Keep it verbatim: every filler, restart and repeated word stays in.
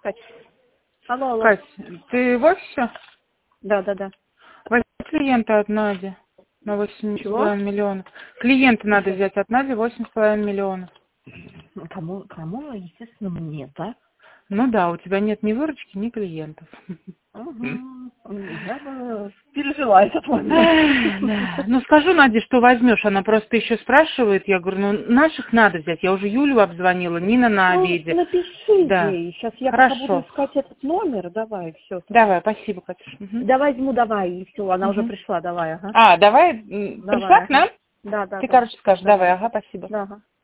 Кать. Алло, алло. Кать, ты в офисе? Да, да, да. Возьми клиента от Нади на восемь с половиной миллионов. Клиента надо взять от Нади восемь с половиной миллионов. Кому, кому, естественно, мне, да? Ну да, у тебя нет ни выручки, ни клиентов. Угу. Я бы пережила этот момент. Да. Ну скажу Наде, что возьмешь. Она просто еще спрашивает. Я говорю, ну наших надо взять. Я уже Юлю обзвонила, Нина на Ну, обеде. напиши Да. ей. Сейчас я Хорошо. пока буду искать этот номер. Давай, все. Давай, спасибо, Катюш. Угу. Да возьму, давай, и все. Она Угу. уже пришла, давай, ага. А, давай, Давай, пришла к ага. нам? Да, да, Ты, да. короче, скажешь, Давай. давай, ага, спасибо. Да, ага.